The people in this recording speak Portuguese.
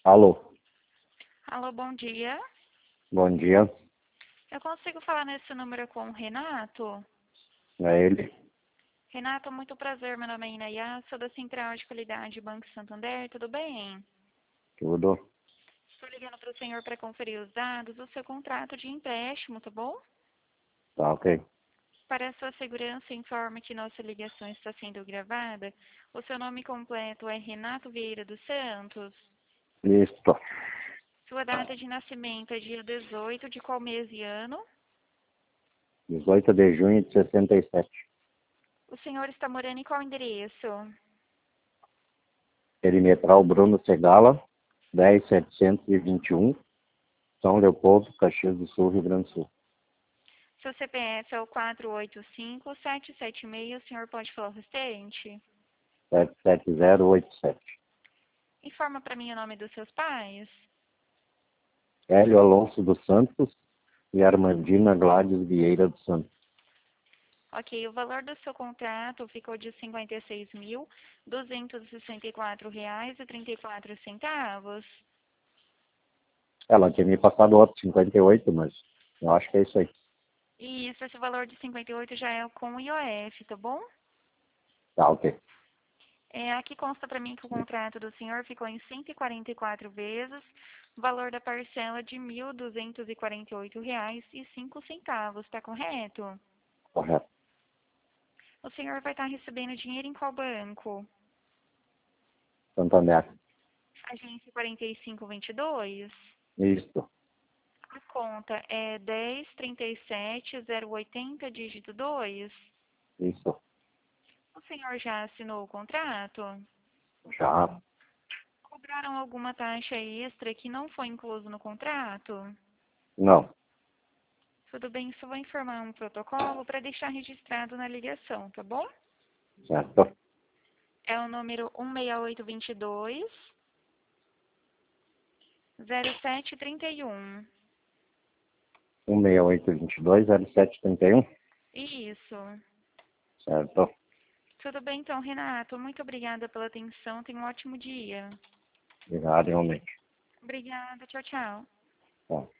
Alô, Alô, bom dia. bom dia. Eu consigo falar nesse número com o Renato? É ele? Renato, muito prazer. Meu nome é Inayá, sou da Central de Qualidade Banco Santander. Tudo bem? Tudo? Estou ligando para o senhor para conferir os dados do seu contrato de empréstimo, tá bom? Tá ok. Para a sua segurança, informe que nossa ligação está sendo gravada. O seu nome completo é Renato Vieira dos Santos. Isto. Sua data de nascimento é dia 18 de qual mês e ano? 18 de junho de 67. O senhor está morando em qual endereço? Perimetral Bruno Segala, 10721, São Leopoldo, Caxias do Sul, Rio Grande do Sul. Seu CPF é o 485-776, o senhor pode falar o restante? 77087. Informa para mim o nome dos seus pais. Hélio Alonso dos Santos e Armandina Gladys Vieira dos Santos. Ok, o valor do seu contrato ficou de R$ 56.264,34. Ela tinha me passado outro 58, mas eu acho que é isso aí. E esse valor de 58 já é com o IOF, tá bom? Tá ok. Aqui consta para mim que o contrato do senhor ficou em 144 vezes, valor da parcela de R$ 1.248,05, está correto? Correto. O senhor vai estar recebendo dinheiro em qual banco? Santander. Agência 4522? Isto. A conta é 1037-080, dígito 2. Isso. O senhor já assinou o contrato? Já. Cobraram alguma taxa extra que não foi incluso no contrato? Não. Tudo bem, só vou informar um protocolo para deixar registrado na ligação, tá bom? Certo. É o número 16822 0731. 168220731. Isso. Certo. Tudo bem então, Renato. Muito obrigada pela atenção. Tenha um ótimo dia. Obrigado, realmente. Obrigada. Tchau, tchau. Tá.